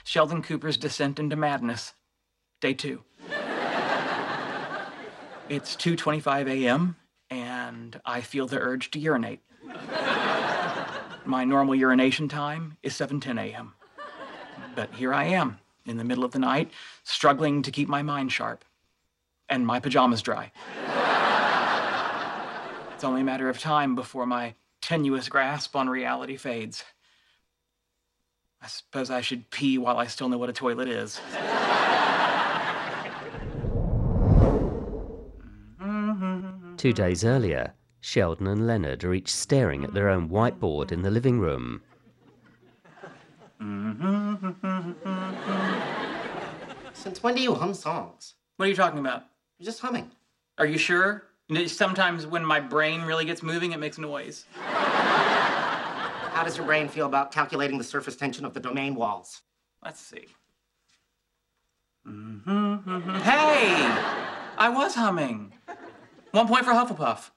Sheldon Cooper's Descent into Madness, day 2. It's 2:25 a.m., and I feel the urge to urinate. My normal urination time is 7:10 a.m. But here I am, in the middle of the night, struggling to keep my mind sharp, and my pajamas dry. It's only a matter of time before my tenuous grasp on reality fades. I suppose I should pee while I still know what a toilet is. 2 days earlier, Sheldon and Leonard are each staring at their own whiteboard in the living room. Since when do you hum songs? What are you talking about? You're just humming. Are you sure? Sometimes when my brain really gets moving, it makes noise. How does your brain feel about calculating the surface tension of the domain walls? Let's see. Hey! I was humming. 1 point for Hufflepuff.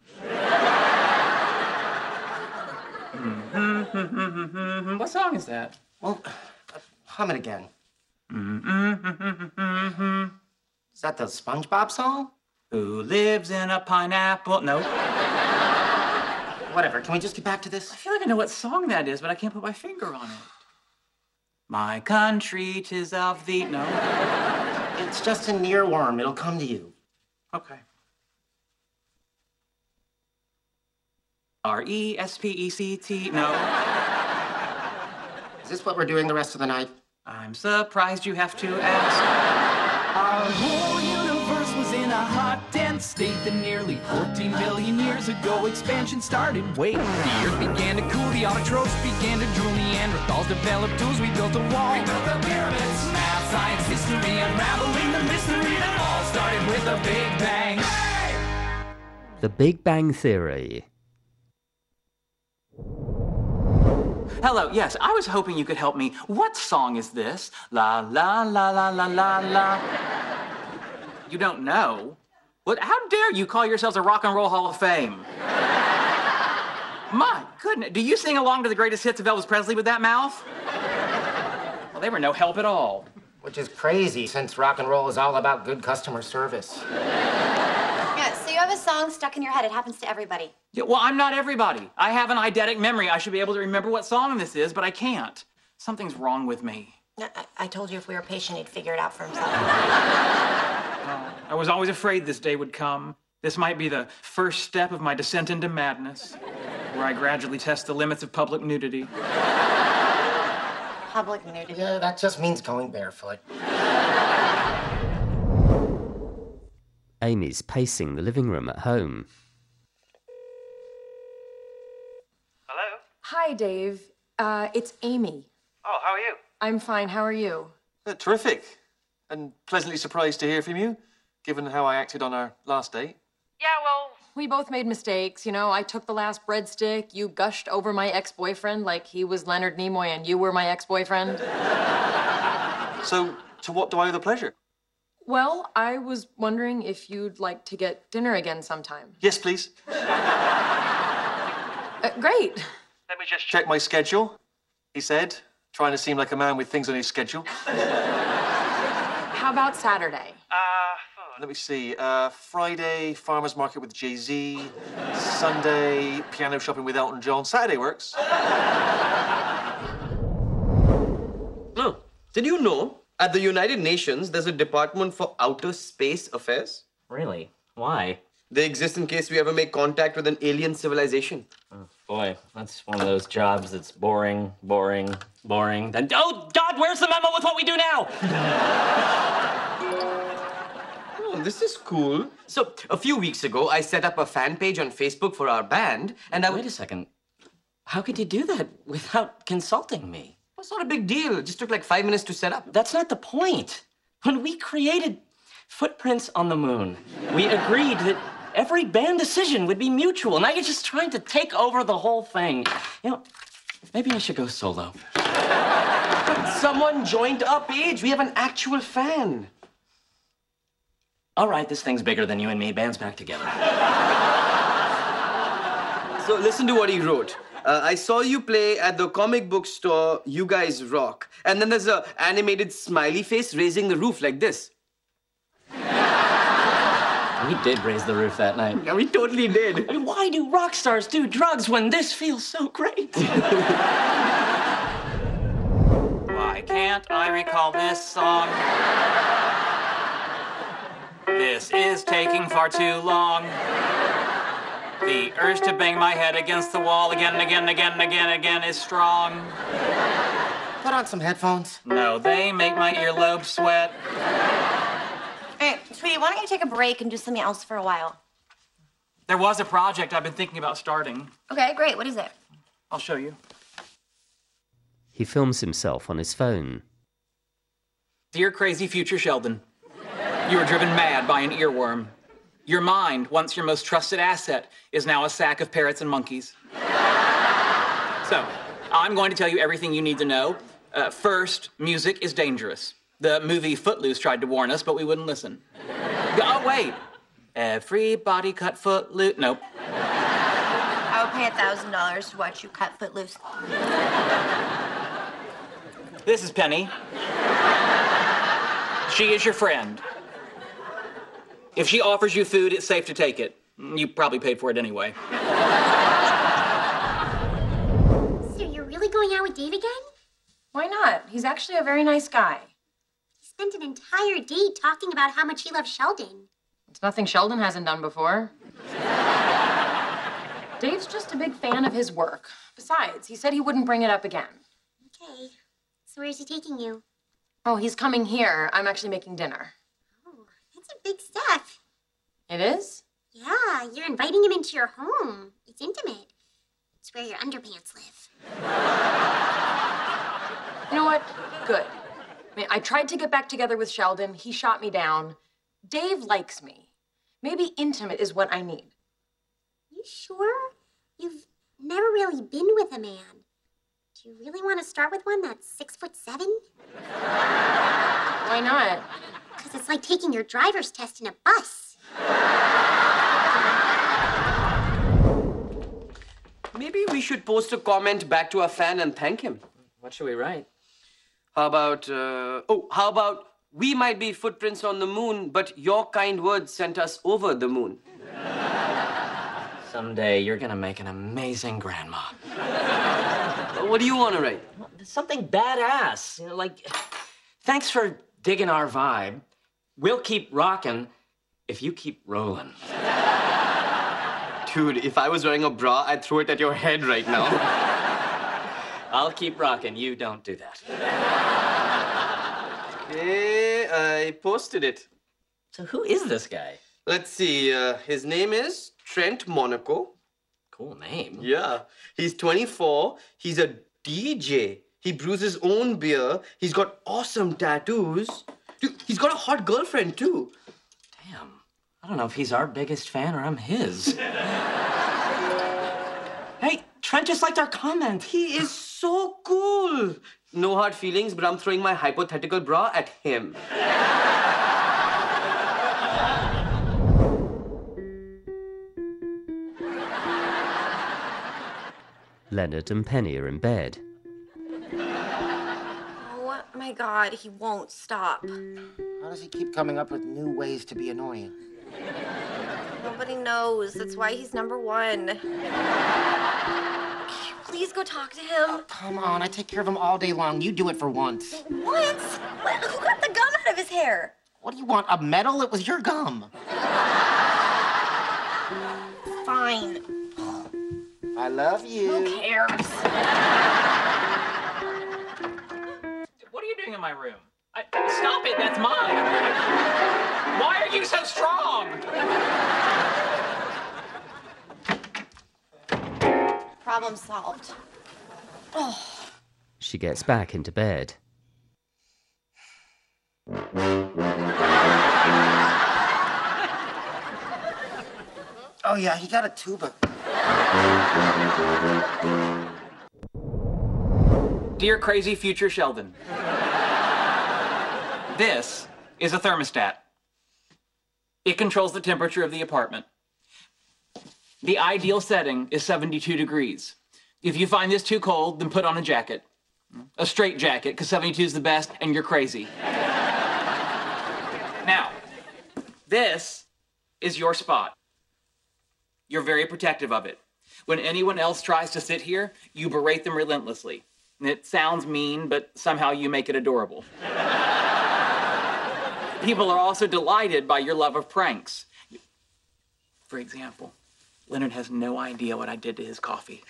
What song is that? Well, hum it again. Is that the SpongeBob song? Who lives in a pineapple? No. Whatever, can we just get back to this? I feel like I know what song that is, but I can't put my finger on it. My country, 'tis of thee. No. It's just a earworm. It'll come to you. Okay. R-E-S-P-E-C-T. No. Is this what we're doing the rest of the night? I'm surprised you have to ask. Our whole universe was in a hot, dense state that nearly 14 billion years ago expansion started. Wait, the earth began to cool, the autotrophs began to drool, Neanderthals developed tools, we built a wall. We built the pyramids, math, science, history, unraveling the mystery that all started with a Big Bang. Hey! The Big Bang Theory. Hello, yes, I was hoping you could help me. What song is this? La la la la la la la. You don't know? What? How dare you call yourselves a Rock and Roll Hall of Fame? My goodness, do you sing along to the greatest hits of Elvis Presley with that mouth? Well, they were no help at all. Which is crazy, since rock and roll is all about good customer service. Yeah, so you have a song stuck in your head. It happens to everybody. Yeah, well, I'm not everybody. I have an eidetic memory. I should be able to remember what song this is, but I can't. Something's wrong with me. I told you if we were patient, he'd figure it out for himself. I was always afraid this day would come. This might be the first step of my descent into madness, where I gradually test the limits of public nudity. Public nudity? Yeah, that just means going barefoot. Amy's pacing the living room at home. Hello? Hi, Dave. It's Amy. Oh, how are you? I'm fine. How are you? Terrific. And pleasantly surprised to hear from you, given how I acted on our last date. Yeah, well, we both made mistakes. You know, I took the last breadstick. You gushed over my ex-boyfriend like he was Leonard Nimoy and you were my ex-boyfriend. So, to what do I owe the pleasure? Well, I was wondering if you'd like to get dinner again sometime. Yes, please. Great. Let me just check my schedule, he said, trying to seem like a man with things on his schedule. How about Saturday? Let me see. Friday, farmer's market with Jay-Z. Sunday, piano shopping with Elton John. Saturday works. Oh, did you know at the United Nations there's a Department for Outer Space Affairs? Really? Why? They exist in case we ever make contact with an alien civilization. Oh, boy, that's one of those jobs that's boring, boring, boring. Then, oh, God, where's the memo with what we do now? Oh, this is cool. So, a few weeks ago, I set up a fan page on Facebook for our band, and Wait a second. How could you do that without consulting me? It's not a big deal. It just took like 5 minutes to set up. That's not the point. When we created Footprints on the Moon, we agreed that every band decision would be mutual. Now you're just trying to take over the whole thing. You know, maybe I should go solo. Someone joined our page. We have an actual fan. All right, this thing's bigger than you and me. Band's back together. So listen to what he wrote. I saw you play at the comic book store. You guys rock. And then there's a animated smiley face raising the roof like this. We did raise the roof that night. Yeah, we totally did. I mean, why do rock stars do drugs when this feels so great? Why can't I recall this song? This is taking far too long. The urge to bang my head against the wall again and again and again and again and again is strong. Put on some headphones. No, they make my earlobes sweat. Hey, sweetie, why don't you take a break and do something else for a while? There was a project I've been thinking about starting. Okay, great. What is it? I'll show you. He films himself on his phone. Dear crazy future Sheldon, you were driven mad by an earworm. Your mind, once your most trusted asset, is now a sack of parrots and monkeys. So, I'm going to tell you everything you need to know. First, music is dangerous. The movie Footloose tried to warn us, but we wouldn't listen. Oh, wait. Everybody cut Footloose. Nope. I would pay $1,000 to watch you cut Footloose. This is Penny. She is your friend. If she offers you food, it's safe to take it. You probably paid for it anyway. So you're really going out with Dave again? Why not? He's actually a very nice guy. He spent an entire date talking about how much he loves Sheldon. It's nothing Sheldon hasn't done before. Dave's just a big fan of his work. Besides, he said he wouldn't bring it up again. Okay. So where's he taking you? Oh, he's coming here. I'm actually making dinner. Oh, that's a big step. It is? Yeah, you're inviting him into your home. It's intimate. It's where your underpants live. You know what? Good. I mean, I tried to get back together with Sheldon. He shot me down. Dave likes me. Maybe intimate is what I need. You sure? You've never really been with a man. Do you really want to start with one that's 6'7"? Why not? Because it's like taking your driver's test in a bus. Maybe we should post a comment back to our fan and thank him. What should we write? How about, we might be footprints on the moon, but your kind words sent us over the moon. Someday you're gonna make an amazing grandma. What do you want to write? Something badass. You know, like, thanks for digging our vibe. We'll keep rocking if you keep rolling. Dude, if I was wearing a bra, I'd throw it at your head right now. I'll keep rocking. You don't do that. Okay, I posted it. So who is this guy? Let's see, his name is Trent Monaco. Cool name. Yeah, he's 24. He's a DJ. He brews his own beer. He's got awesome tattoos. Dude, he's got a hot girlfriend, too. Damn. I don't know if he's our biggest fan or I'm his. Hey, Trent just liked our comment. He is so cool. No hard feelings, but I'm throwing my hypothetical bra at him. Leonard and Penny are in bed. Oh my God, he won't stop. How does he keep coming up with new ways to be annoying? Nobody knows. That's why he's number one. Please go talk to him. Come on, I take care of him all day long. You do it for once. What? Who got the gum out of his hair? What do you want, a medal? It was your gum. Fine. I love you. Who cares? What are you doing in my room? Stop it, that's mine. Why are you so strong? Problem solved. Oh. She gets back into bed. Oh, yeah, he got a tuba. Dear crazy future Sheldon, this is a thermostat. It controls the temperature of the apartment. The ideal setting is 72 degrees. If you find this too cold, then put on a jacket. A straight jacket, because 72 is the best, and you're crazy. Now, this is your spot. You're very protective of it. When anyone else tries to sit here, you berate them relentlessly. It sounds mean, but somehow you make it adorable. People are also delighted by your love of pranks. For example, Leonard has no idea what I did to his coffee.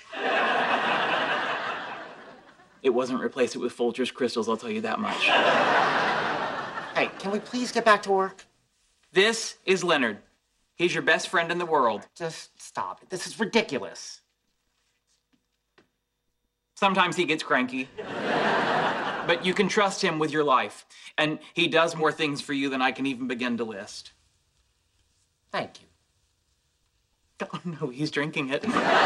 It wasn't replace it with Folgers crystals, I'll tell you that much. Hey, can we please get back to work? This is Leonard. He's your best friend in the world. Just stop it. This is ridiculous. Sometimes he gets cranky. But you can trust him with your life. And he does more things for you than I can even begin to list. Thank you. Oh, no, he's drinking it.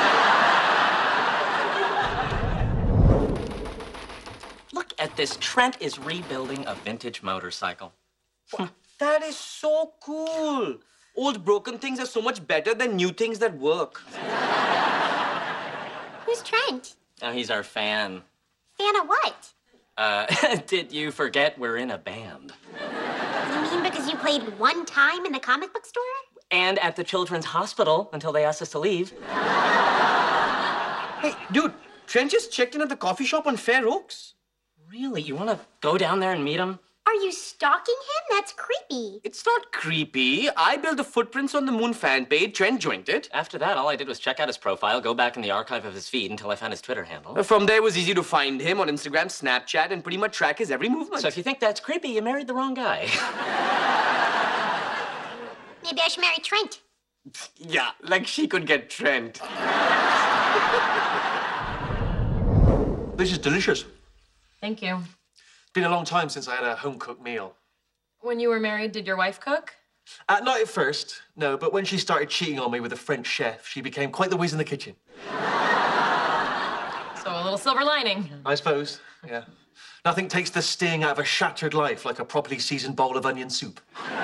Look at this. Trent is rebuilding a vintage motorcycle. That is so cool. Old broken things are so much better than new things that work. Who's Trent? Now he's our fan. Fan of what? Did you forget we're in a band? You mean because you played one time in the comic book store? And at the children's hospital until they asked us to leave. Hey, dude, Trent just checked in at the coffee shop on Fair Oaks. Really? You want to go down there and meet him? Are you stalking him? That's creepy. It's not creepy. I built the Footprints on the Moon fan page. Trent joined it. After that, all I did was check out his profile, go back in the archive of his feed until I found his Twitter handle. From there, it was easy to find him on Instagram, Snapchat, and pretty much track his every movement. So if you think that's creepy, you married the wrong guy. Maybe I should marry Trent. Yeah, like she could get Trent. This is delicious. Thank you. Been a long time since I had a home-cooked meal. When you were married, did your wife cook? Not at first, no, but when she started cheating on me with a French chef, she became quite the whiz in the kitchen. So a little silver lining. I suppose, yeah. Nothing takes the sting out of a shattered life like a properly seasoned bowl of onion soup.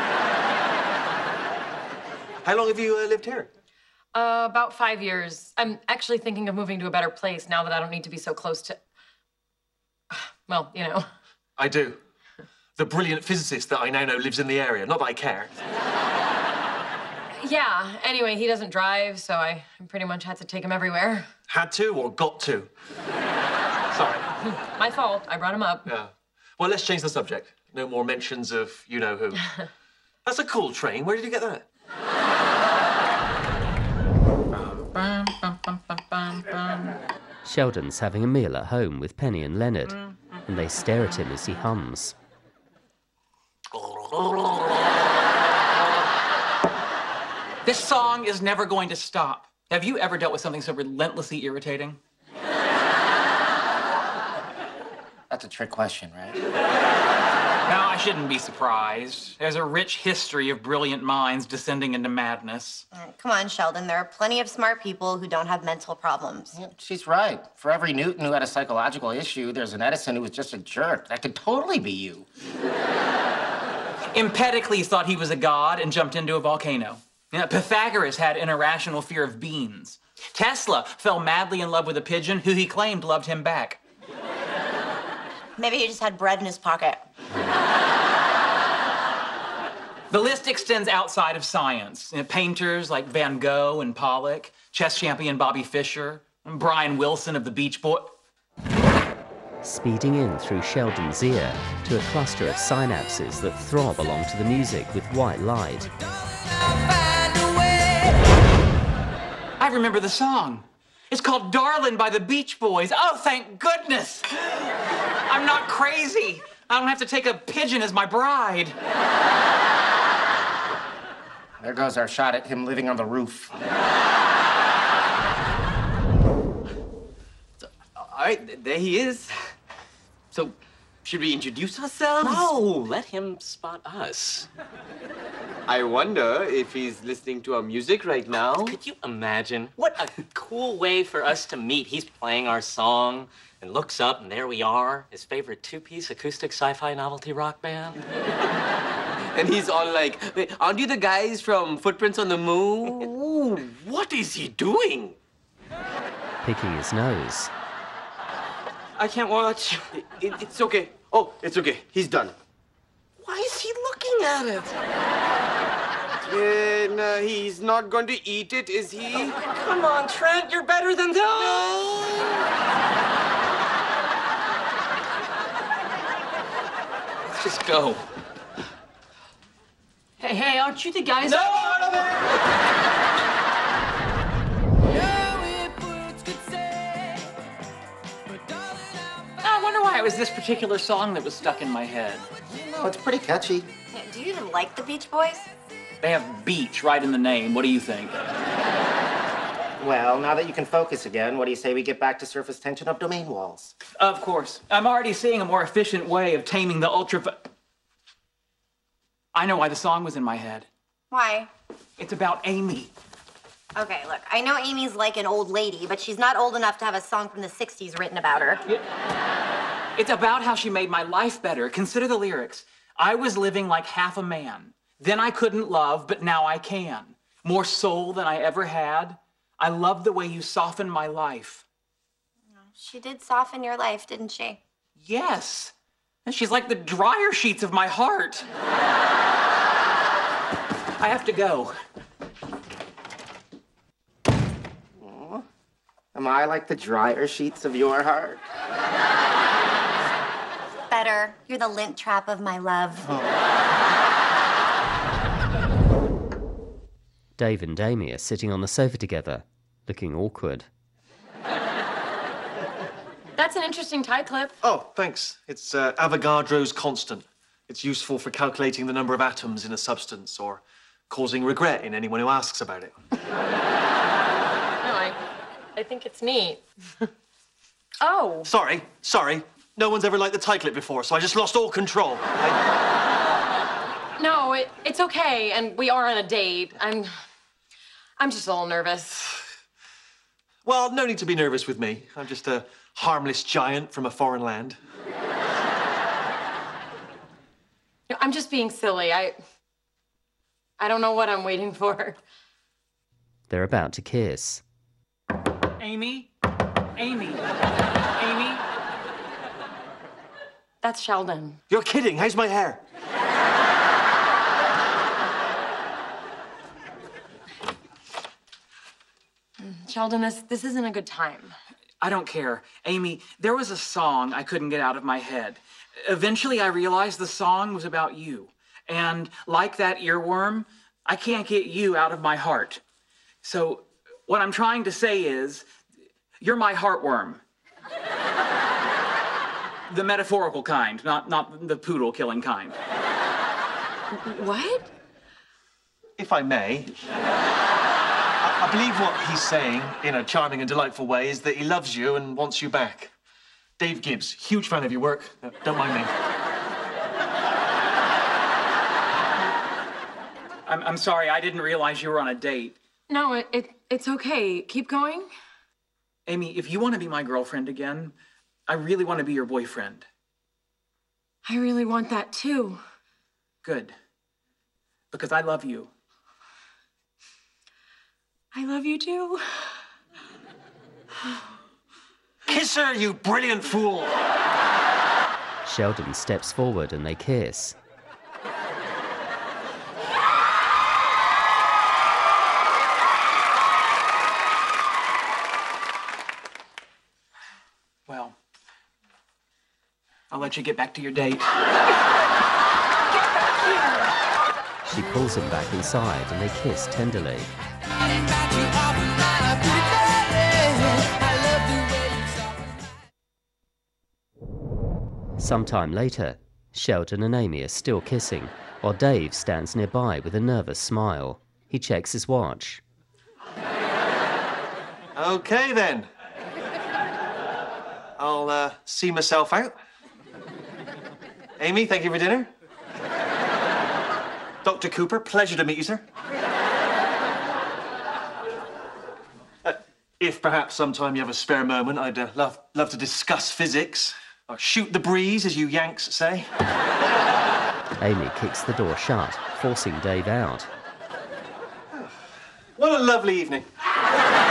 How long have you lived here? About 5 years. I'm actually thinking of moving to a better place now that I don't need to be so close to... Well, you know. I do. The brilliant physicist that I now know lives in the area. Not that I care. Yeah, anyway, he doesn't drive, so I pretty much had to take him everywhere. Had to or got to? Sorry. My fault. I brought him up. Yeah. Well, let's change the subject. No more mentions of you-know-who. That's a cool train. Where did you get that? Sheldon's having a meal at home with Penny and Leonard, and they stare at him as he hums. This song is never going to stop. Have you ever dealt with something so relentlessly irritating? That's a trick question, right? Now, I shouldn't be surprised. There's a rich history of brilliant minds descending into madness. Come on, Sheldon. There are plenty of smart people who don't have mental problems. Yeah, she's right. For every Newton who had a psychological issue, there's an Edison who was just a jerk. That could totally be you. Empedocles thought he was a god and jumped into a volcano. Pythagoras had an irrational fear of beans. Tesla fell madly in love with a pigeon who he claimed loved him back. Maybe he just had bread in his pocket. The list extends outside of science. Painters like Van Gogh and Pollock, chess champion Bobby Fischer, and Brian Wilson of the Beach Boys. Speeding in through Sheldon's ear to a cluster of synapses that throb along to the music with white light. I remember the song. It's called Darlin' by the Beach Boys. Oh, thank goodness. I'm not crazy. I don't have to take a pigeon as my bride. There goes our shot at him living on the roof. All right, there he is. So, should we introduce ourselves? No, let him spot us. I wonder if he's listening to our music right now. Could you imagine? What a cool way for us to meet. He's playing our song and looks up, and there we are, his favorite two-piece acoustic sci-fi novelty rock band. And he's all like, "Wait, aren't you the guys from Footprints on the Moon?" Ooh, what is he doing? Picking his nose. I can't watch. It's okay. Oh, it's okay. He's done. Why is he looking at it? No, he's not going to eat it, is he? Come on, Trent, you're better than that. Let's just go. Hey, aren't you the guys? No! I wonder why it was this particular song that was stuck in my head. Oh, it's pretty catchy. Do you even like the Beach Boys? They have beach right in the name. What do you think? Well, now that you can focus again, what do you say we get back to surface tension of domain walls? Of course. I'm already seeing a more efficient way of taming the I know why the song was in my head. Why? It's about Amy. Okay, look, I know Amy's like an old lady, but she's not old enough to have a song from the 60s written about her. It's about how she made my life better. Consider the lyrics. I was living like half a man. Then I couldn't love, but now I can. More soul than I ever had. I love the way you softened my life. She did soften your life, didn't she? Yes. And she's like the dryer sheets of my heart. I have to go. Aw. Am I like the dryer sheets of your heart? Better. You're the lint trap of my love. Dave and Amy are sitting on the sofa together, looking awkward. That's an interesting tie clip. Oh, thanks. It's Avogadro's constant. It's useful for calculating the number of atoms in a substance or causing regret in anyone who asks about it. No, I think it's neat. Oh. Sorry. No one's ever liked the tie clip before, so I just lost all control. No, it's okay, and we are on a date. I'm just a little nervous. Well, no need to be nervous with me. I'm just a harmless giant from a foreign land. I'm just being silly. I don't know what I'm waiting for. They're about to kiss. Amy? That's Sheldon. You're kidding. How's my hair? Sheldon, this isn't a good time. I don't care. Amy, there was a song I couldn't get out of my head. Eventually, I realized the song was about you. And like that earworm, I can't get you out of my heart. So what I'm trying to say is, you're my heartworm. The metaphorical kind, not the poodle-killing kind. What? If I may, I believe what he's saying, in a charming and delightful way, is that he loves you and wants you back. Dave Gibbs, huge fan of your work. Don't mind me. I'm sorry, I didn't realize you were on a date. No, it's okay. Keep going. Amy, if you want to be my girlfriend again, I really want to be your boyfriend. I really want that too. Good. Because I love you. I love you too. Kiss her, you brilliant fool! Sheldon steps forward and they kiss. Well, I'll let you get back to your date. She pulls him back inside and they kiss tenderly. Sometime later, Sheldon and Amy are still kissing, while Dave stands nearby with a nervous smile. He checks his watch. Okay, then. I'll see myself out. Amy, thank you for dinner. Dr. Cooper, pleasure to meet you, sir. If perhaps sometime you have a spare moment, I'd love to discuss physics, or shoot the breeze, as you Yanks say. Amy kicks the door shut, forcing Dave out. What a lovely evening.